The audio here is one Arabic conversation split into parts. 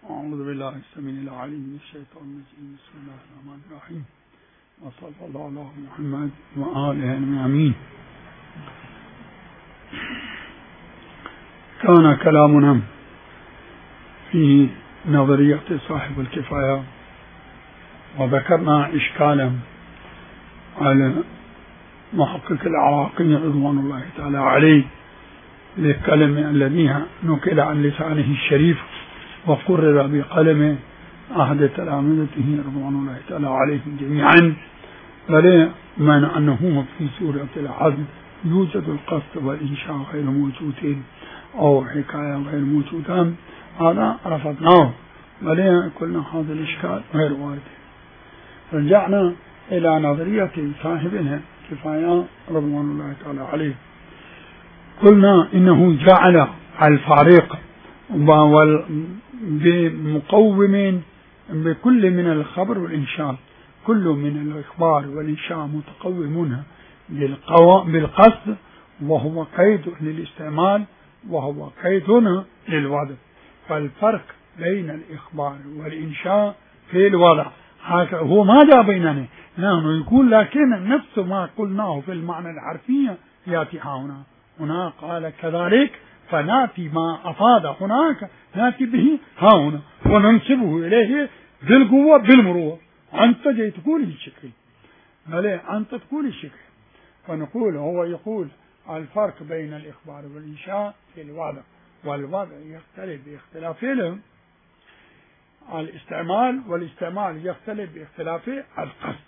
أعوذ بالله السميع العليم من الشيطان الرجيم. بسم الله الرحمن الرحيم، وصلى الله على محمد وآله أجمعين. كان كلامنا في نظرية صاحب الكفاية، وذكرنا إشكالا على محقق العراقي رضوان الله تعالى عليه للكلمة الذي نقل عن لسانه الشريف وقرر بقلم أحد تلامذته رضوان الله تعالى عليهم جميعا، بل معنى أنه في سورة العدل يوجد القصد والإنشاء غير موجودين أو حكاية غير موجودة، هذا رفضناه، بل قلنا هذا الإشكال غير وارد. رجعنا إلى نظرية صاحبنا كفاية رضوان الله تعالى عليه، قلنا إنه جعل الفارق بمقوم بكل من الخبر والإنشاء، كل من الإخبار والإنشاء متقومون بالقصد، وهو قيد للاستعمال وهو قيد للوضع. فالفرق بين الإخبار والإنشاء في الوضع هو ما جاء بيننا نحن يقول، لكن نفس ما قلناه في المعنى الحرفي يأتي هنا قال كذلك، فنأتي ما أفاد هناك نأتي به هنا وننسبه إليه بالقوة بالمروة. أنت جاي تقول الشكل، بل أنت تقول الشكل، فنقول هو يقول الفرق بين الإخبار والإنشاء في الوضع، والوضع يختلف باختلاف الاستعمال، والاستعمال يختلف باختلاف القصد.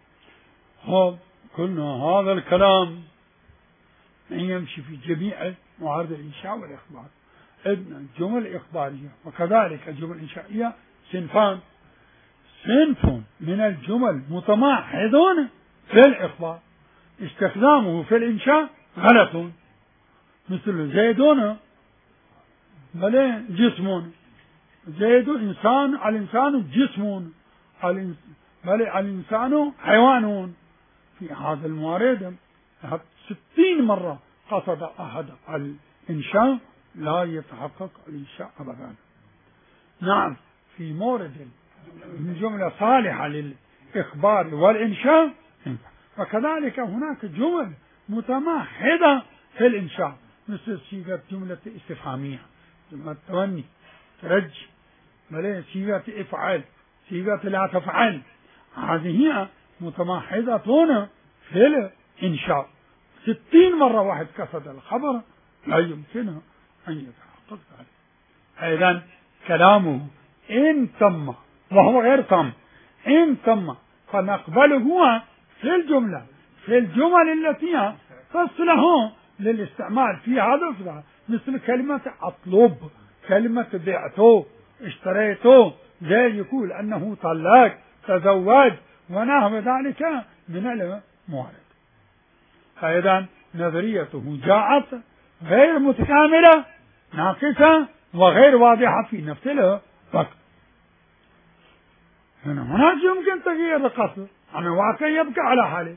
قلنا هذا الكلام يمشي في جميع معارض الإنشاء والإخبار. عندنا الجمل الإخبارية وكذلك الجمل الإنشائية صنفان، صنف من الجمل متماحضون في الإخبار استخدامه في الإنشاء غلط، مثل زيدون بل جسم، زيد إنسان، الإنسان جسم، بل الإنسان حيوان. في هذا الموارد 60 مرة قصد أحد الإنشاء لا يتحقق الإنشاء أبدا. نعم، في مورد جملة صالحة للإخبار والإنشاء، وكذلك هناك جمل متماحضة في الإنشاء، مثل صيغة جملة استفهامية، جملة توني، ترجي، بل صيغة افعل، صيغة لا تفعل، هذه متماحضة في الإنشاء. 60 مرة واحد قصد الخبر لا يمكنه أن يتحقق ذلك. أيضا كلامه إن تم وهو غير تم، إن تم فنقبله في الجملة، في الجمل التي تصلح للاستعمال في هذا الفعل، مثل كلمة أطلب، كلمة بعته، اشتريته، زي يقول أنه طلاق، تزوج، ونحو ذلك من الموارد. أيضا نظريته جاءت غير متكاملة، ناقصة وغير واضحة في نفس الوقت. هناك يمكن تغيير القصد، أما الواقع يبقى على حاله.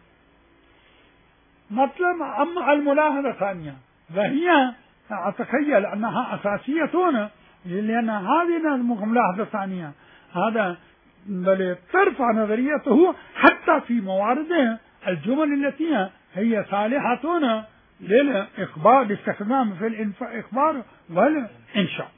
مطلب أما الملاحظة الثانية، وهي أتخيل أنها أساسية هنا، لأن هذه الملاحظة الثانية هذا بل ترفع نظريته حتى في موارد الجمل التي هي صالحة للإخبار، باستخدام في الإخبار والإنشاء.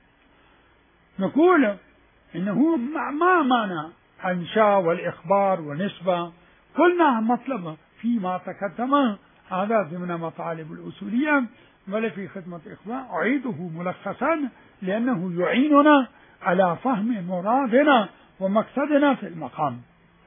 نقول إنه ما معنى إنشاء والإخبار ونسبة؟ قلنا مطلب فيما تقدم هذا ضمن مطالب الأصولية، بل في خدمة الإخبار أعيده ملخصا لأنه يعيننا على فهم مرادنا ومقصدنا في المقام.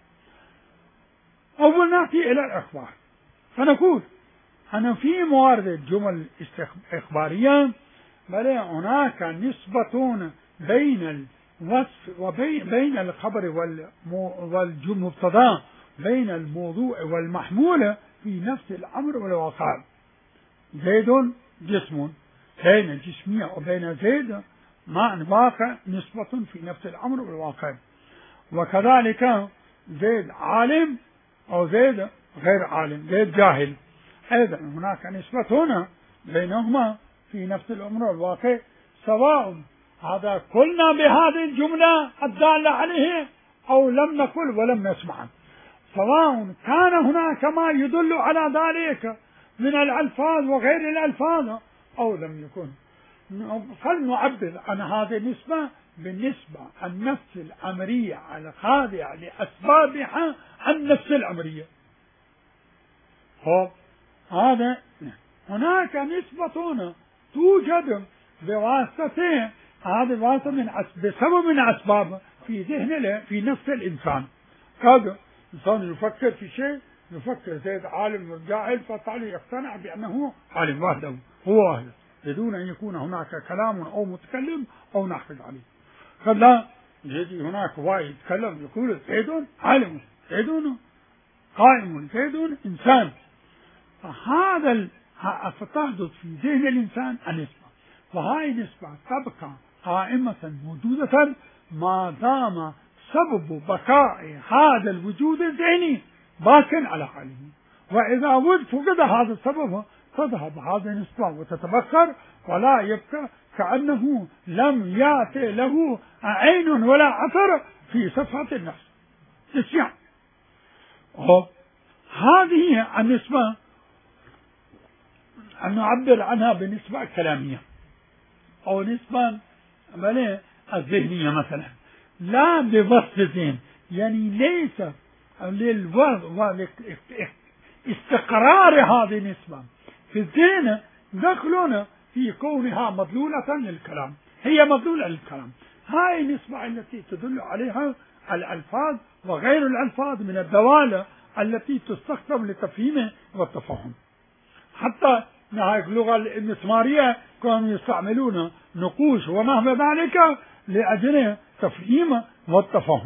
أول نأتي إلى الإخبار، فنقول أن في موارد الجمل الإخبارية بل هناك نسبة بين الوصف وبين الخبر والمبتدا، بين الموضوع والمحمول في نفس الأمر والواقع. زيد جسم، بين الجسمية وبين زيد مع الواقع نسبة في نفس الأمر والواقع. وكذلك زيد عالم أو زيد غير عالم، زيد جاهل، أيضا هناك نسبة هنا بينهما في نفس الأمر والواقع، سواء هذا قلنا بهذه الجملة الدالة عليه أو لم نقل ولم نسمع، سواء كان هناك ما يدل على ذلك من الألفاظ وغير الألفاظ أو لم يكن. فلنعبر عن هذه النسبة بالنسبة النفس الأمرية الخاضعة لأسبابها النفس الأمرية. هذا هناك نسبة توجد بواسطة هذه واسطة بسبب من أسباب في ذهن في نفس الإنسان. هذا الإنسان يفكر في شيء، يفكر زيد عالم جاهل فطالع يقتنع بأنه عالم وحده هو واحد بدون أن يكون هناك كلام أو متكلم أو نحفظ عليه. قد لا يجي هناك واحد يتكلم يقول زيد عالم، زيد قائم، زيد إنسان. فهذا فتحدث في ذهن الإنسان النسبة، وهذه النسبة تبقى قائمة موجودة ما دام سبب بقاء هذا الوجود الذهني باق على حاله. وإذا فقد هذا السبب تذهب هذه النسبة وتتبخر ولا يبقى، كأنه لم يأتي له عين ولا أثر في صفحة النفس. هذه النسبة أن نعبر عنها بالنسبة الكلامية أو نسبة الذهنية مثلا، لا بوصف الذهن، يعني ليس استقرار هذه النسبة في الذهن دخلنا في كونها مدلولة للكلام، هي مدلولة للكلام. هاي النسبة التي تدل عليها الألفاظ وغير الألفاظ من الدوالة التي تستخدم للتفهيم والتفهم. حتى اللغة المسمارية كانوا يستعملون نقوش ونحو ذلك لأجل تفهيم والتفهم.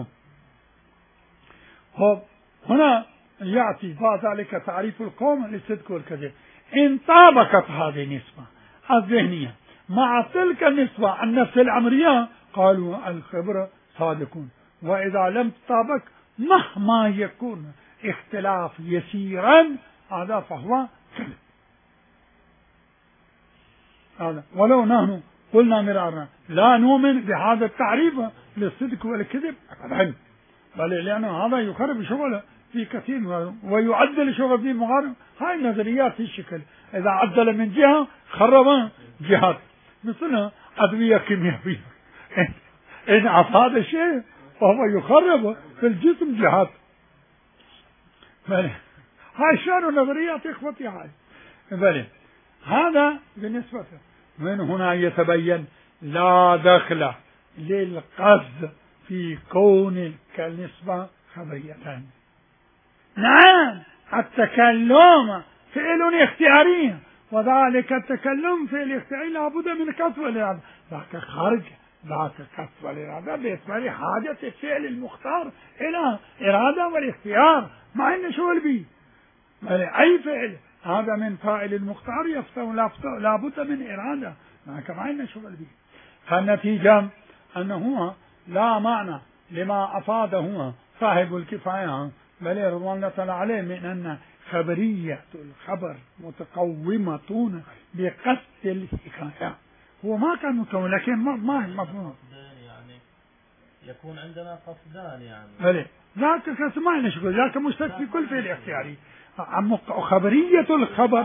هنا يأتي بعد ذلك تعريف القوم للصدق والكذب. إن طابقت هذه النسبة الذهنية مع تلك النسبة النفس الأمرية قالوا الخبر صادقون، وإذا لم تطابق مهما يكون اختلاف يسيرا هذا فهو كذب. هذا ولو نحن قلنا مرارا لا نؤمن بهذا التعريف للصدق والكذب أبدا، بل لأن هذا يخرب شغل في كثير ويعدل شغل في مغارب. هاي النظريات في الشكل إذا عدل من جهة خرب جهات، مثل أدوية كيميائية إن أفاد الشيء فهو يخرب في الجسم جهات. هاي شان نظريات إخوتي هاي. هذا بالنسبة من هنا يتبين لا دخل للقصد في كون كالنسبة خبرية. نعم التكلم فعل اختياري، وذلك التكلم فعل اختياري لابد من كسب الإرادة، ذاك خارج ذاك كسب الإرادة بإسماعيل حاجة الفعل المختار إلى إرادة والاختيار مع إن شغل به أي فعل هذا من فاعل المختار يفتو لابد من إرادة مع إن شغل به. فالنتيجة أنه لا معنى لما أفاده صاحب الكفاية بل رضوان الله تعالى عليه من أن خبرية الخبر متقومة بقصد الحكاية. هو ما كان متقوم لكن ما هي مفهوم يعني يكون عندنا قصدان يعني بلى ذاك قصد ما نشكل ذاك مشترك في كل فعل اختياري. خبرية الخبر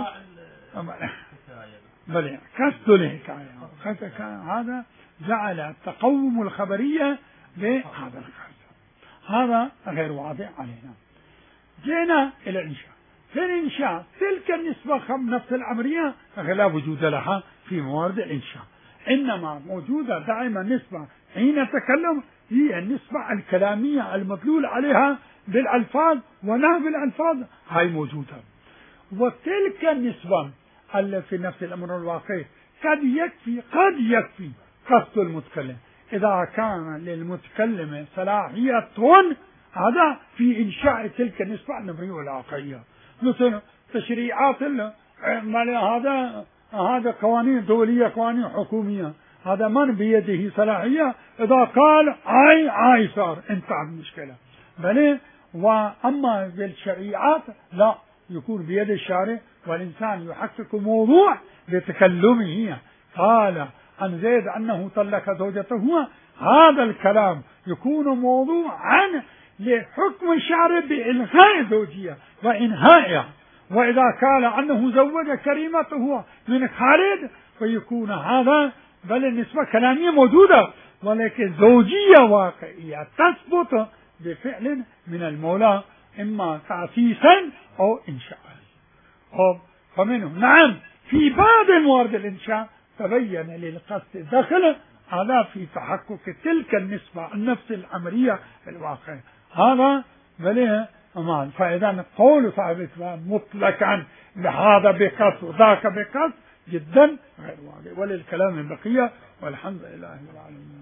بلى قصد الحكاية هذا جعل التقوم الخبرية بهذا القصد. هذا غير واضح علينا. جينا إلى الإنشاء. في الإنشاء تلك النسبة نفس الأمرية لا وجود لها في موارد الإنشاء، إنما موجودة دائما نسبة حين نتكلم هي النسبة الكلامية المدلول عليها بالألفاظ ونحو الألفاظ هاي موجودة. وتلك النسبة اللي في نفس الأمر الواقعي قد يكفي قصد المتكلم إذا كان للمتكلم صلاحية هذا في إنشاء تلك النسبة النمرية والواقعية، مثل تشريعات هذا قوانين دولية قوانين حكومية، هذا من بيده صلاحية إذا قال عاي صار انتهت المشكلة. بل وأما بالشريعات لا، يكون بيد الشارع والإنسان يحقق موضوع بتكلمه. قال عن زيد أنه طلق زوجته، هذا الكلام يكون موضوعا لحكم الشرع بإلغاء زوجية وإنهائها. وإذا قال أنه زوج كريمته من خالد فيكون هذا بل النسبة كلامية موجودة، ولكن زوجية واقعية تثبت بفعل من المولى إما تأسيسا أو إنشاء. فمنه نعم في بعض الموارد الإنشاء تبين للقصد دخل هذا في تحقق تلك النسبة النفس العملية الواقعية، هذا بله أمان. فإذا قول صاحب الإسلام مطلقا لهذا بقصد وذاك بقصد جدا غير واقع، وللكلام البقية والحمد لله رب العالمين.